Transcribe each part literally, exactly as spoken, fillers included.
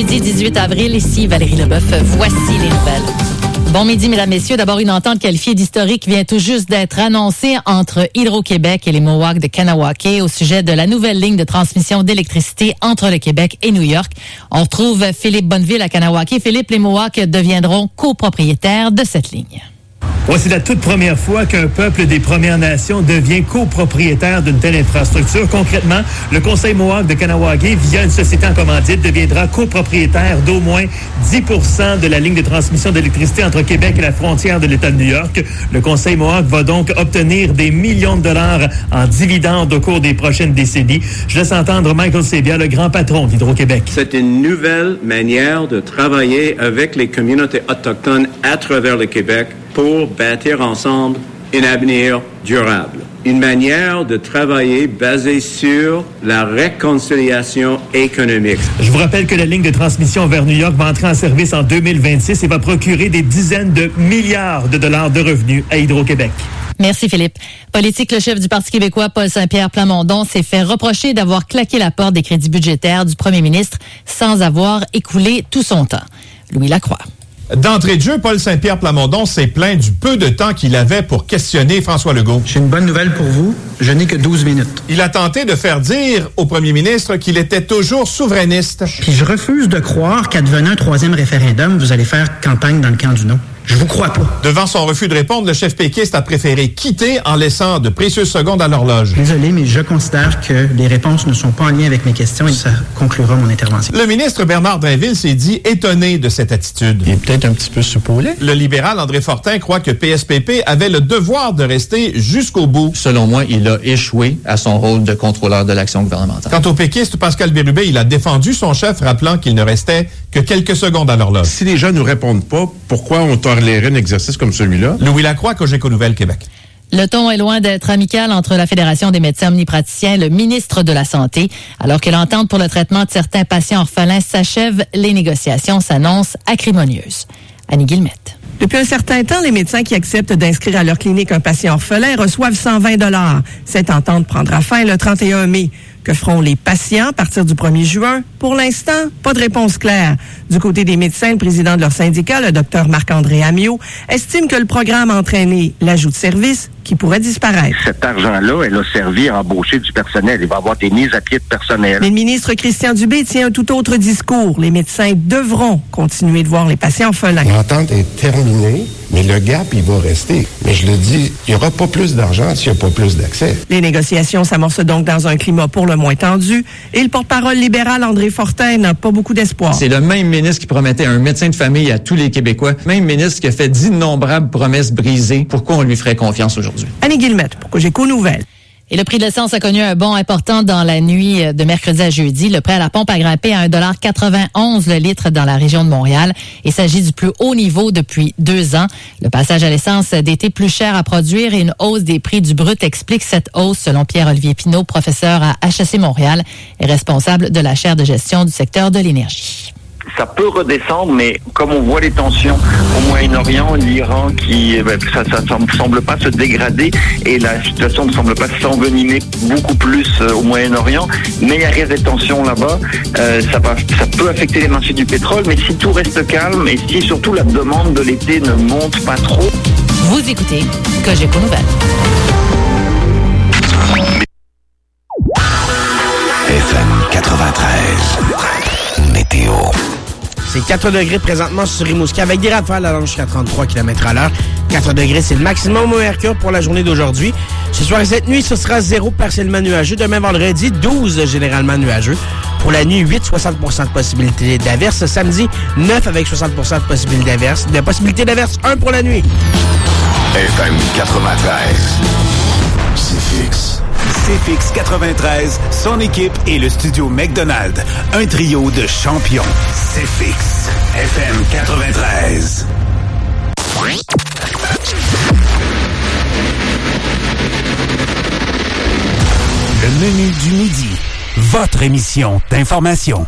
midi, dix-huit avril. Ici Valérie Leboeuf. Voici les nouvelles. Bon midi, mesdames, messieurs. D'abord, une entente qualifiée d'historique vient tout juste d'être annoncée entre Hydro-Québec et les Mohawks de Kanawake au sujet de la nouvelle ligne de transmission d'électricité entre le Québec et New York. On retrouve Philippe Bonneville à Kanawake. Philippe, les Mohawks deviendront copropriétaires de cette ligne. Ouais, c'est la toute première fois qu'un peuple des Premières Nations devient copropriétaire d'une telle infrastructure. Concrètement, le Conseil Mohawk de Kanawake, via une société en commandite, deviendra copropriétaire d'au moins dix pour cent de la ligne de transmission d'électricité entre Québec et la frontière de l'État de New York. Le Conseil Mohawk va donc obtenir des millions de dollars en dividendes au cours des prochaines décennies. Je laisse entendre Michael Sabia, le grand patron d'Hydro-Québec. C'est une nouvelle manière de travailler avec les communautés autochtones à travers le Québec pour bâtir ensemble un avenir durable. Une manière de travailler basée sur la réconciliation économique. Je vous rappelle que la ligne de transmission vers New York va entrer en service en deux mille vingt-six et va procurer des dizaines de milliards de dollars de revenus à Hydro-Québec. Merci, Philippe. Politique, le chef du Parti québécois, Paul Saint-Pierre Plamondon, s'est fait reprocher d'avoir claqué la porte des crédits budgétaires du premier ministre sans avoir écoulé tout son temps. Louis Lacroix. D'entrée de jeu, Paul Saint-Pierre Plamondon s'est plaint du peu de temps qu'il avait pour questionner François Legault. J'ai une bonne nouvelle pour vous. Je n'ai que douze minutes. Il a tenté de faire dire au premier ministre qu'il était toujours souverainiste. Puis je refuse de croire qu'advenant un troisième référendum, vous allez faire campagne dans le camp du non. Je vous crois pas. Devant son refus de répondre, le chef péquiste a préféré quitter en laissant de précieuses secondes à l'horloge. Désolé, mais je considère que les réponses ne sont pas en lien avec mes questions et ça conclura mon intervention. Le ministre Bernard Drinville s'est dit étonné de cette attitude. Il est peut-être un petit peu soupolé. Le libéral André Fortin croit que P S P P avait le devoir de rester jusqu'au bout. Selon moi, il a échoué à son rôle de contrôleur de l'action gouvernementale. Quant au péquiste Pascal Bérubé, il a défendu son chef, rappelant qu'il ne restait que quelques secondes à l'horloge. Si les gens nous répondent pas, pourquoi on tolérerait un exercice comme celui-là? Louis Lacroix, Cogeco Nouvelles, Québec. Le ton est loin d'être amical entre la Fédération des médecins omnipraticiens et le ministre de la Santé. Alors que l'entente pour le traitement de certains patients orphelins s'achève, les négociations s'annoncent acrimonieuses. Annie Guillemette. Depuis un certain temps, les médecins qui acceptent d'inscrire à leur clinique un patient orphelin reçoivent cent vingt dollars. Cette entente prendra fin le trente et un mai. Que feront les patients à partir du premier juin? Pour l'instant, pas de réponse claire. Du côté des médecins, le président de leur syndicat, le docteur Marc-André Amiot, estime que le programme a entraîné l'ajout de services qui pourrait disparaître. Cet argent-là, elle a servi à embaucher du personnel. Il va y avoir des mises à pied de personnel. Mais le ministre Christian Dubé tient un tout autre discours. Les médecins devront continuer de voir les patients orphelins. L'entente est terminée, mais le gap, il va rester. Mais je le dis, il n'y aura pas plus d'argent s'il n'y a pas plus d'accès. Les négociations s'amorcent donc dans un climat pour le moins tendu et le porte-parole libéral André Fortin n'a pas beaucoup d'espoir. C'est le même ministre qui promettait un médecin de famille à tous les Québécois, même ministre qui a fait d'innombrables promesses brisées. Pourquoi on lui ferait confiance aujourd'hui? Annie Guillemette, pour Cogeco Nouvelles. Et le prix de l'essence a connu un bond important dans la nuit de mercredi à jeudi. Le prix à la pompe a grimpé à un dollar quatre-vingt-onze le litre dans la région de Montréal. Il s'agit du plus haut niveau depuis deux ans. Le passage à l'essence d'été plus cher à produire et une hausse des prix du brut explique cette hausse, selon Pierre-Olivier Pinault, professeur à H E C Montréal et responsable de la chaire de gestion du secteur de l'énergie. Ça peut redescendre, mais comme on voit les tensions au Moyen-Orient, l'Iran, qui ben, ça, ça ne semble pas se dégrader et la situation ne semble pas s'envenimer beaucoup plus euh, au Moyen-Orient, mais il y a rien des tensions là-bas. Euh, ça, va, ça peut affecter les marchés du pétrole, mais si tout reste calme et si surtout la demande de l'été ne monte pas trop. Vous écoutez Cogeco Nouvelles. F M quatre-vingt-treize. Météo. C'est quatre degrés présentement sur Rimouski avec des rafales allant jusqu'à trente-trois kilomètres à l'heure. quatre degrés, c'est le maximum au mercure pour la journée d'aujourd'hui. Ce soir et cette nuit, ce sera zéro partiellement nuageux. Demain vendredi, douze généralement nuageux. Pour la nuit, huit, soixante pour cent de possibilité d'averse. Samedi, neuf avec soixante pour cent de possibilité d'averse. De possibilité d'averse, un pour la nuit. F M quatre-vingt-treize. C'est fixe. C F X quatre-vingt-treize, son équipe et le studio McDonald. Un trio de champions. C F X, F M quatre-vingt-treize. Le menu du midi. Votre émission d'information.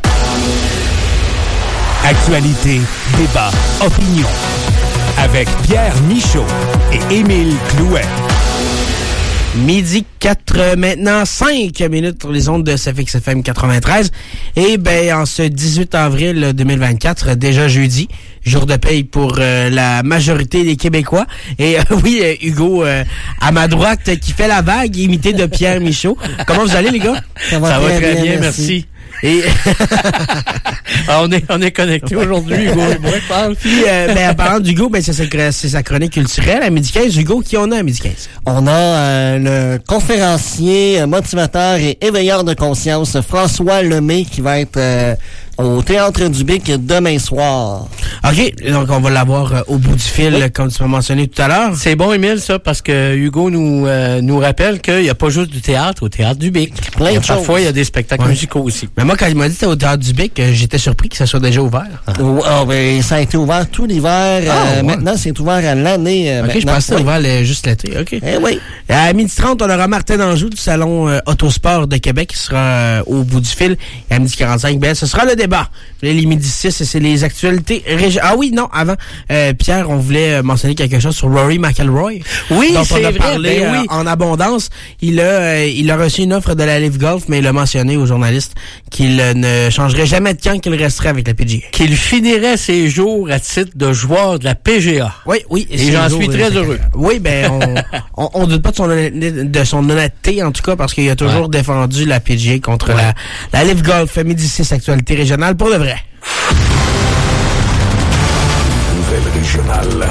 Actualité, débat, opinion. Avec Pierre Michaud et Émile Clouet. Midi quatre, maintenant cinq minutes sur les ondes de C F X F M quatre-vingt-treize. Et ben en ce dix-huit avril deux mille vingt-quatre, déjà jeudi, jour de paye pour euh, la majorité des Québécois. Et euh, oui, euh, Hugo, euh, à ma droite, qui fait la vague, imité de Pierre Michaud. Comment vous allez, les gars? Ça va, Ça très, va très bien, bien merci. merci. Et ah, on est on est connectés aujourd'hui, Hugo et moi, je parle. Puis, euh, ben, en parlant d'Hugo, ben, c'est, sa, c'est sa chronique culturelle à midi quinze. Hugo, qui on a à midi quinze? On a euh, le conférencier, motivateur et éveilleur de conscience, François Lemay, qui va être euh, au Théâtre du Bic demain soir. OK, donc on va l'avoir euh, au bout du fil, oui. Comme tu m'as mentionné tout à l'heure. C'est bon, Émile, ça, parce que Hugo nous euh, nous rappelle qu'il n'y a pas juste du théâtre au Théâtre du Bic. Plein de Parfois, il y a des spectacles ouais. musicaux aussi. Mais moi, quand il m'a dit que c'était au Théâtre du Bic, j'étais surpris que ça soit déjà ouvert. Ah. Oh, oh, ben, ça a été ouvert tout l'hiver. Ah, euh, ouais. Maintenant, c'est ouvert à l'année. Euh, OK, je pensais que c'était oui. ouvert le, juste l'été. OK. Eh oui. À midi trente, on aura Martin Danjou du Salon euh, Autosport de Québec qui sera euh, au bout du fil. Et à midi quarante-cinq, ben, ce sera le débat. Les midi six, c'est les actualités régionales. Ah oui, non, avant, euh, Pierre, on voulait mentionner quelque chose sur Rory McIlroy. Oui, dont c'est on a vrai, parlé ben oui. euh, en abondance. Il a, euh, il a reçu une offre de la Live Golf, mais il a mentionné aux journalistes qu'il euh, ne changerait jamais de camp, qu'il resterait avec la P G A. Qu'il finirait ses jours à titre de joueur de la P G A. Oui, oui. Et, et j'en suis très heureux. Oui, ben, on, on, on doute pas de son, de son honnêteté, en tout cas, parce qu'il a toujours ouais. défendu la P G A contre ouais. la, la Live Golf. Midi six, actualité régionale pour le vrai. Nouvelle régionale.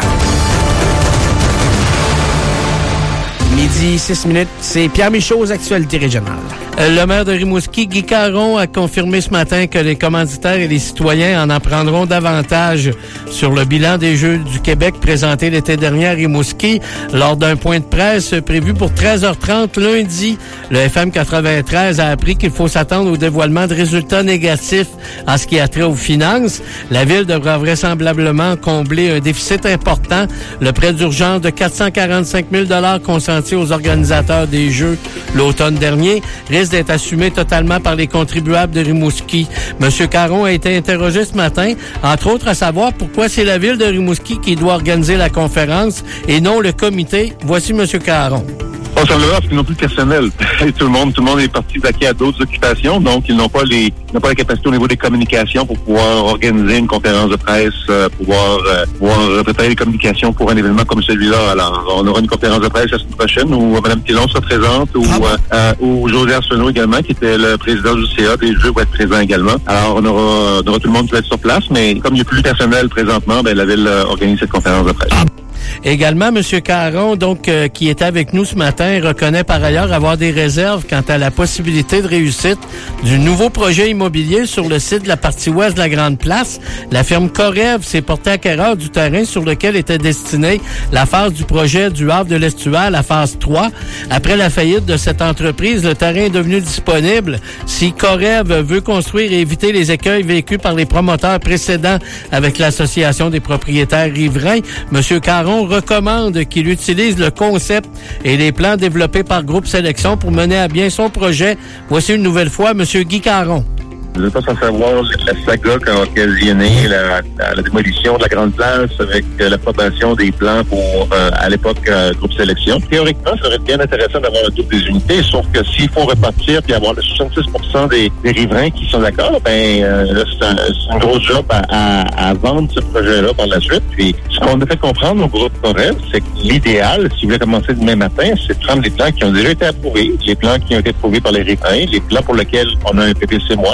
Midi, six minutes, c'est Pierre Michaud aux actualités régionales. Le maire de Rimouski, Guy Caron, a confirmé ce matin que les commanditaires et les citoyens en apprendront davantage sur le bilan des Jeux du Québec présenté l'été dernier à Rimouski lors d'un point de presse prévu pour treize heures trente lundi. Le F M quatre-vingt-treize a appris qu'il faut s'attendre au dévoilement de résultats négatifs en ce qui a trait aux finances. La ville devra vraisemblablement combler un déficit important. Le prêt d'urgence de quatre cent quarante-cinq mille dollars consenti aux organisateurs des Jeux l'automne dernier risque d'être assumé totalement par les contribuables de Rimouski. Monsieur Caron a été interrogé ce matin, entre autres à savoir pourquoi c'est la ville de Rimouski qui doit organiser la conférence et non le comité. Voici Monsieur Caron. On s'en va parce qu'ils n'ont plus de personnel. tout le monde, tout le monde est parti vaquer à d'autres occupations, donc ils n'ont pas les, ils n'ont pas la capacité au niveau des communications pour pouvoir organiser une conférence de presse, euh, pouvoir, euh, pouvoir préparer les communications pour un événement comme celui-là. Alors, on aura une conférence de presse la semaine prochaine où euh, Mme Thilon sera présente, où, ah bon? euh, où José Arsenault également, qui était le président du C A des Jeux, va être présent également. Alors, on aura, on aura tout le monde qui va être sur place, mais comme il n'y a plus de personnel présentement, ben la ville euh, organise cette conférence de presse. Ah. Également, M. Caron, donc, euh, qui était avec nous ce matin, reconnaît par ailleurs avoir des réserves quant à la possibilité de réussite du nouveau projet immobilier sur le site de la partie ouest de la Grande Place. La firme Corev s'est portée acquéreur du terrain sur lequel était destinée la phase du projet du Havre de l'Estuaire, la phase trois. Après la faillite de cette entreprise, le terrain est devenu disponible. Si Corev veut construire et éviter les écueils vécus par les promoteurs précédents avec l'Association des propriétaires riverains, M. Caron recommande qu'il utilise le concept et les plans développés par Groupe Sélection pour mener à bien son projet. Voici une nouvelle fois M. Guy Caron. Vous n'êtes pas sans savoir la saga qui a occasionné la, la, la démolition de la Grande Place avec euh, l'approbation des plans pour, euh, à l'époque, euh, Groupe Sélection. Théoriquement, ça serait bien intéressant d'avoir un double des unités, sauf que s'il faut repartir puis avoir le soixante-six pour cent des, des riverains qui sont d'accord, ben euh, là, c'est un, c'est un gros job à, à, à vendre ce projet-là par la suite. Puis, ce qu'on a fait comprendre au groupe Corev, c'est que l'idéal, si vous voulez commencer demain matin, c'est de prendre les plans qui ont déjà été approuvés, les plans qui ont été approuvés par les riverains, les plans pour lesquels on a un P P C moi.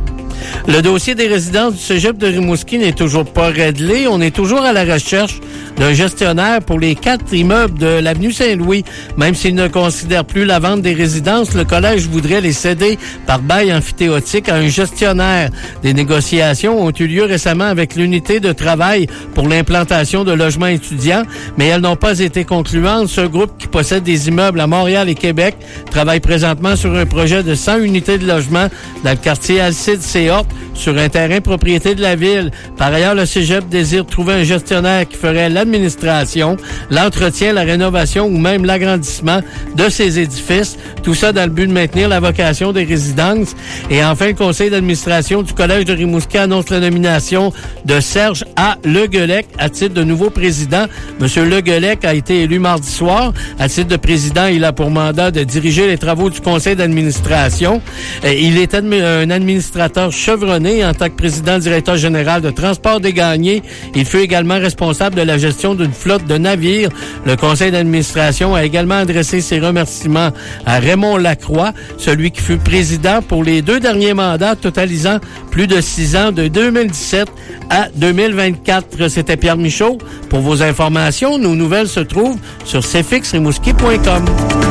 Le dossier des résidences du cégep de Rimouski n'est toujours pas réglé. On est toujours à la recherche d'un gestionnaire pour les quatre immeubles de l'avenue Saint-Louis. Même s'il ne considère plus la vente des résidences, le collège voudrait les céder par bail amphithéotique à un gestionnaire. Des négociations ont eu lieu récemment avec l'unité de travail pour l'implantation de logements étudiants, mais elles n'ont pas été concluantes. Ce groupe qui possède des immeubles à Montréal et Québec travaille présentement sur un projet de cent unités de logement dans le quartier Alcide-Séhorte. sur un terrain propriété de la ville. Par ailleurs, le cégep désire trouver un gestionnaire qui ferait l'administration, l'entretien, la rénovation ou même l'agrandissement de ces édifices. Tout ça dans le but de maintenir la vocation des résidences. Et enfin, le conseil d'administration du Collège de Rimouski annonce la nomination de Serge A. Leguelec à titre de nouveau président. Monsieur Leguelec a été élu mardi soir. À titre de président, il a pour mandat de diriger les travaux du conseil d'administration. Il est admi- un administrateur chevronné en tant que président-directeur général de Transport des Gagnés. Il fut également responsable de la gestion d'une flotte de navires. Le conseil d'administration a également adressé ses remerciements à Raymond Lacroix, celui qui fut président pour les deux derniers mandats, totalisant plus de six ans, de deux mille dix-sept à deux mille vingt-quatre. C'était Pierre Michaud. Pour vos informations, nos nouvelles se trouvent sur c f x rimouski point com.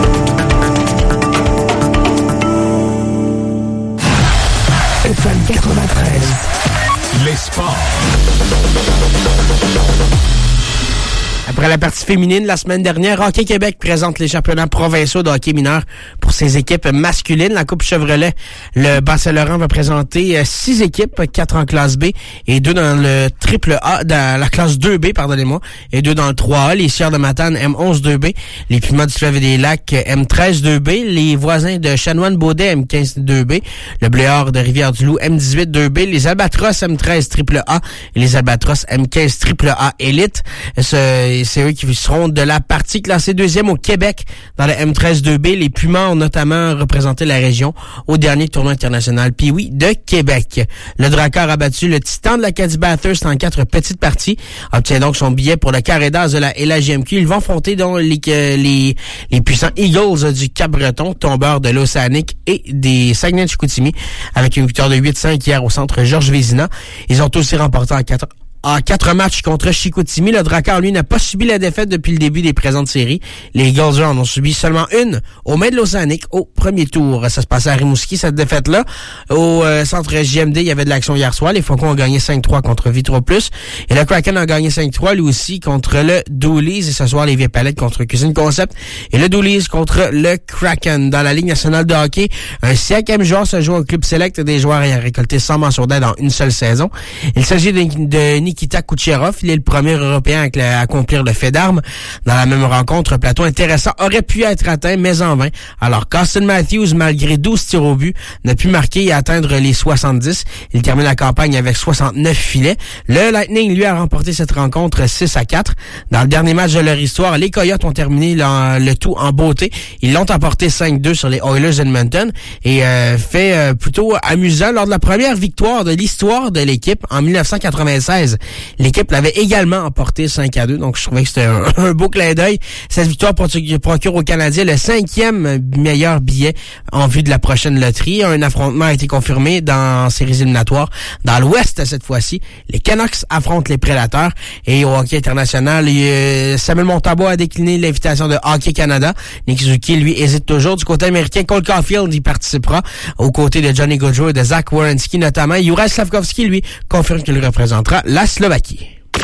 F M quatre-vingt-treize. Les sports. Après la partie féminine, la semaine dernière, Hockey Québec présente les championnats provinciaux de hockey mineur pour ses équipes masculines. La Coupe Chevrolet, le Bas-Saint-Laurent va présenter euh, six équipes, quatre en classe B et deux dans le triple A, dans la classe deux B, pardonnez-moi, et deux dans le trois A. Les Sieurs de Matane, M onze deux B. Les Pumas du Fleuve et des Lacs, M treize deux B. Les voisins de Chanoine-Baudet, M quinze deux B. Le Bléard de Rivière-du-Loup, M dix-huit deux B. Les Albatros, M treize triple A. Et les Albatros, M quinze triple A Élite. Ce, c'est eux qui seront de la partie classée deuxième au Québec dans le M treize deux B. Les Pumas ont notamment représenté la région au dernier tournoi international Pee-Wee de Québec. Le Drakkar a battu le Titan de l'Acadie Bathurst en quatre petites parties. Obtient donc son billet pour le carré d'as de la L A G M Q. Ils vont affronter donc les, les, les puissants Eagles du Cap-Breton, tombeurs de l'Océanique et des Saguenay-de-Chicoutimi, avec une victoire de huit cinq hier au centre Georges Vézina. Ils ont aussi remporté en quatre En quatre matchs contre Chicoutimi, le Drakkar, lui, n'a pas subi la défaite depuis le début des présentes séries. Les Eagles en ont subi seulement une au Maine de l'Océanique au premier tour. Ça se passait à Rimouski, cette défaite-là. Au euh, centre J M D, il y avait de l'action hier soir. Les Faucons ont gagné cinq trois contre Vitro Plus. Et le Kraken a gagné cinq trois, lui aussi, contre le Doolies. Et ce soir, les Vieux-Palettes contre Cuisine Concept. Et le Doolies contre le Kraken. Dans la Ligue nationale de hockey, un cinquième joueur se joue au Club Select des joueurs ayant récolté cent mentions d'aide en une seule saison. Il s'agit de, de Nikita Kucherov, il est le premier Européen à accomplir le fait d'armes. Dans la même rencontre, un plateau intéressant aurait pu être atteint, mais en vain. Alors, Austin Matthews, malgré douze tirs au but, n'a pu marquer et atteindre les soixante-dix. Il termine la campagne avec soixante-neuf filets. Le Lightning, lui, a remporté cette rencontre six à quatre. Dans le dernier match de leur histoire, les Coyotes ont terminé le, le tout en beauté. Ils l'ont emporté cinq deux sur les Oilers Edmonton et euh, fait euh, plutôt amusant lors de la première victoire de l'histoire de l'équipe en dix-neuf cent quatre-vingt-seize. L'équipe l'avait également emporté cinq à deux, donc je trouvais que c'était un, un beau clin d'œil. Cette victoire procure aux Canadiens le cinquième meilleur billet en vue de la prochaine loterie. Un affrontement a été confirmé dans séries éliminatoires. Dans l'Ouest, cette fois-ci, les Canucks affrontent les Prédateurs. Et au hockey international, il, Samuel Montembeault a décliné l'invitation de Hockey Canada. Nick Suzuki, lui, hésite toujours. Du côté américain, Cole Caulfield y participera, aux côtés de Johnny Gaudreau et de Zach Werenski notamment. Juraj Slavkovski, lui, confirme qu'il représentera la Slovaquie.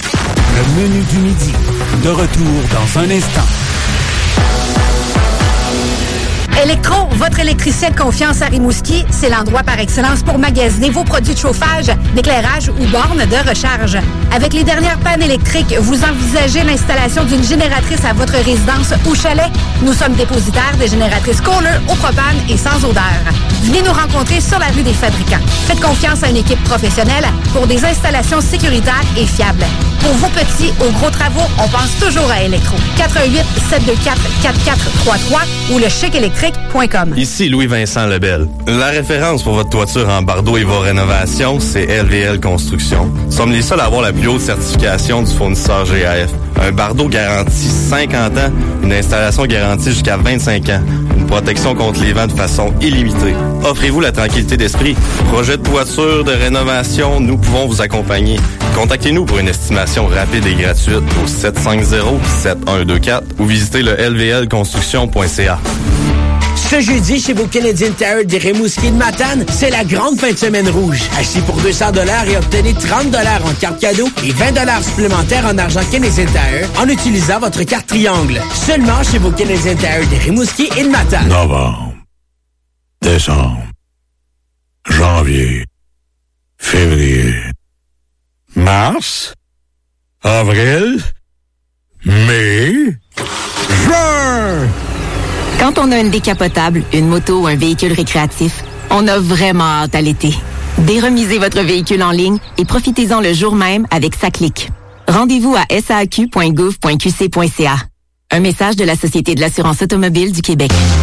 Le menu du midi. De retour dans un instant. Électro, votre électricien de confiance à Rimouski, c'est l'endroit par excellence pour magasiner vos produits de chauffage, d'éclairage ou bornes de recharge. Avec les dernières pannes électriques, vous envisagez l'installation d'une génératrice à votre résidence ou chalet? Nous sommes dépositaires des génératrices Kohler au propane et sans odeur. Venez nous rencontrer sur la rue des Fabricants. Faites confiance à une équipe professionnelle pour des installations sécuritaires et fiables. Pour vos petits ou gros travaux, on pense toujours à Électro. quatre un huit, sept deux quatre, quatre quatre trois trois ou le chic électrique point com. Ici Louis-Vincent Lebel. La référence pour votre toiture en bardeau et vos rénovations, c'est L V L Construction. Nous sommes les seuls à avoir la plus haute certification du fournisseur G A F. Un bardeau garantit cinquante ans, une installation garantie jusqu'à vingt-cinq ans, une protection contre les vents de façon illimitée. Offrez-vous la tranquillité d'esprit. Projet de toiture, de rénovation, nous pouvons vous accompagner. Contactez-nous pour une estimation rapide et gratuite au sept cinq zéro, sept un deux quatre ou visitez le l v l construction point c a. Ce jeudi, chez vos Canadian Tire des Rimouski de Matane, c'est la grande fin de semaine rouge. Achetez pour deux cents dollars et obtenez trente dollars en carte cadeau et vingt dollars supplémentaires en argent Canadian Tire en utilisant votre carte triangle. Seulement chez vos Canadian Tire des Rimouski et de Matane. Novembre, décembre, janvier, février, mars, avril, mai, juin. Quand on a une décapotable, une moto ou un véhicule récréatif, on a vraiment hâte à l'été. Déremisez votre véhicule en ligne et profitez-en le jour même avec SACLIC. Rendez-vous à s a q point gouv point q c point c a. Un message de la Société de l'assurance automobile du Québec.